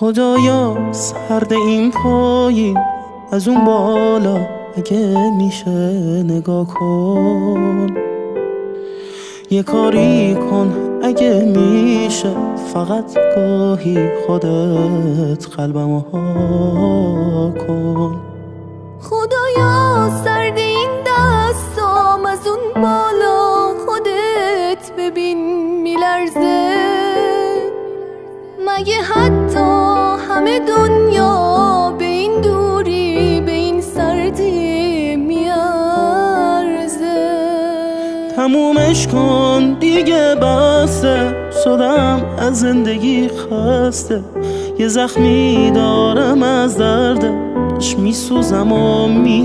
خدایا سرد این پایین از اون بالا اگه میشه نگاه کن، یه کاری کن اگه میشه، فقط گاهی خودت قلبمو ها کن. خدایا سرد این دستام از اون بالا خودت ببین میلرزه، مگه حتی همه دنیا به این دوری به این سردی میارزه؟ تمومش کن دیگه بسته، شدم از زندگی خسته، یه زخمی دارم از دردش میسوزم و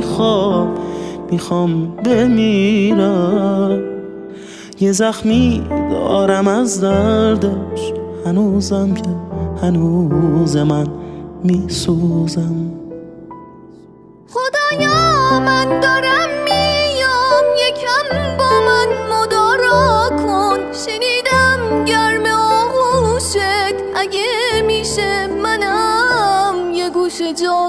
میخوام بمیرم، یه زخمی دارم از دردش هنوزم که هنوز من میسوزم. خدایا من دارم میام، یکم با من مدارا کن، شنیدم گرم آغوشت، اگه میشه منم یه گوشه جا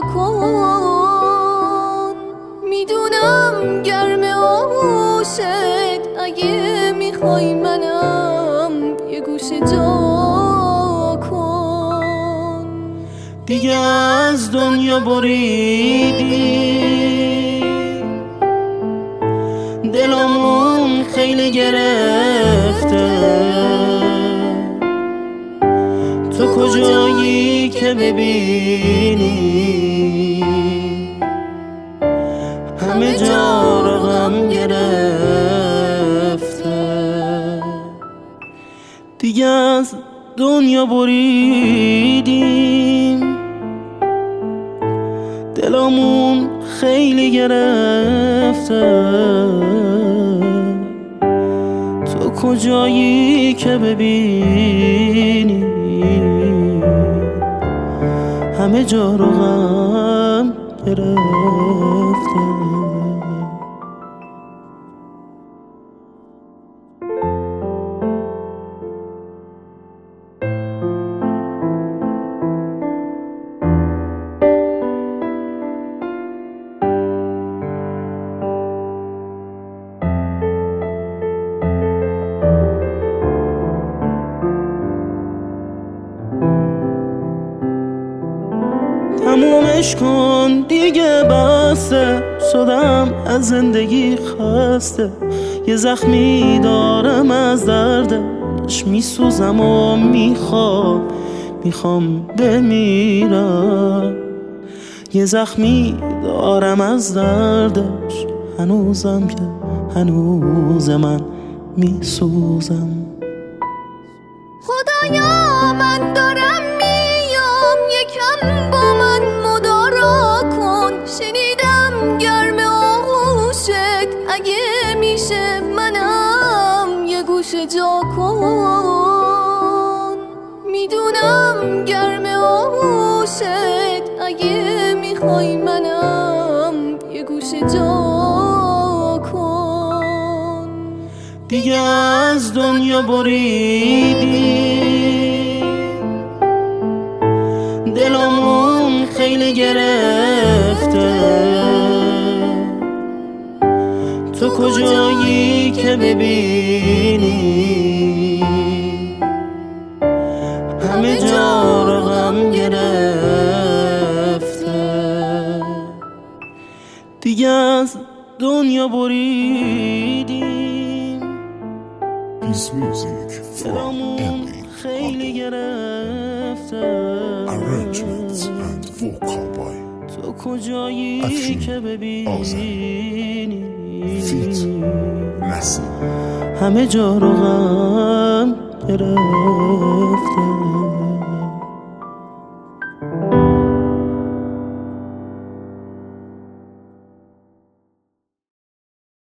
کن. میدونم گرم آغوشت، اگه میخوای منم یه گوشه جا کن. دیگه از دنیا بریدی، دلمون خیلی گرفته، تو کجایی که ببینی همه جا رو غم گرفته. دیگه از دنیا بریدیم، دلمون خیلی گرفته، تو کجایی که ببینی همه جا رو غم گرفته. تمومش کن دیگه بسته، شدم از زندگی خسته، یه زخمی دارم از دردش میسوزم و میخوام بمیرم، یه زخمی دارم از دردش هنوزم که هنوز من میسوزم. خدایا من دارم میام، یکم با من مدارا کن، شنیدم گرم آغوشت، اگه میشه منم یه گوشه جا کن. میدونم گرم آغوشت، اگه میخوای منم یه گوشه جا کن. دیگه از دنیا بریدی، دلمون خیلی گرفته، تو کجایی که ببینی همه جا رو غم گرفته. دیگه از دنیا بریدیم، دلمون خیلی گرفته، تو کجایی که ببینی همه جا رو غم گرفته.